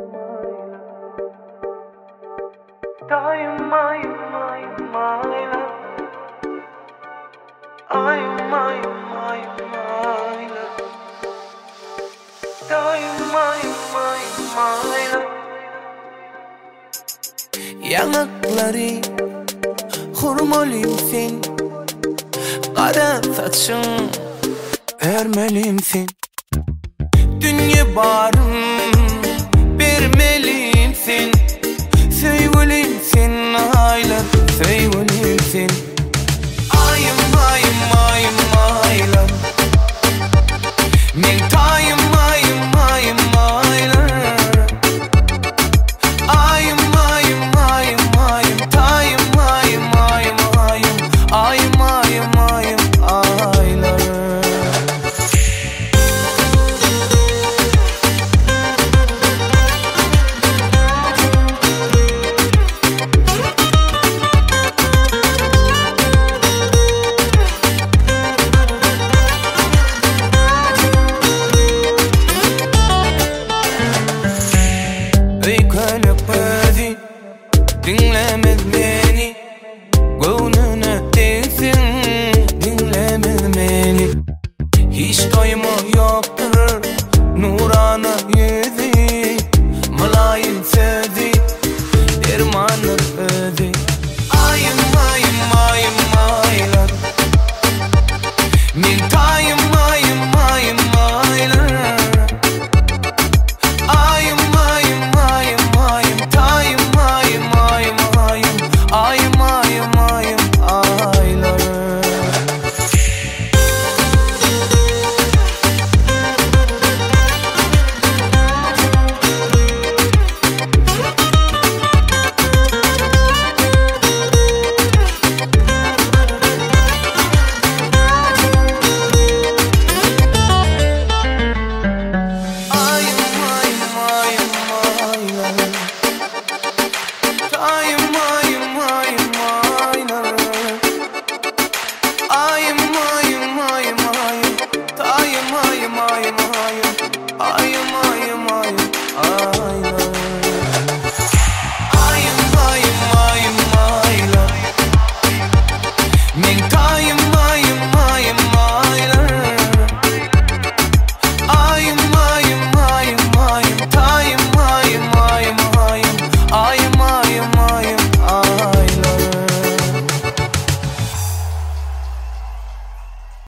Ayım ayım ayım ayla, ayım ayım ayım ayla, ayım ayım ayım ayla. Yanakları hurmalimsin, kara saçın ermelimsin. Dünya barım vermelimsin, sevgilimsin ayla, sevgilimsin. Ayım ayım ayım ayla, men tayım ayım ayım ayla. Ayım ayım ayım ayım, tayım ayım ayım ayım, ayım ayım ayım ayla. Yıkanıp dinlemez beni, gönlüne değilsin, dinlemez beni. Hiç doyumu yoktur nurana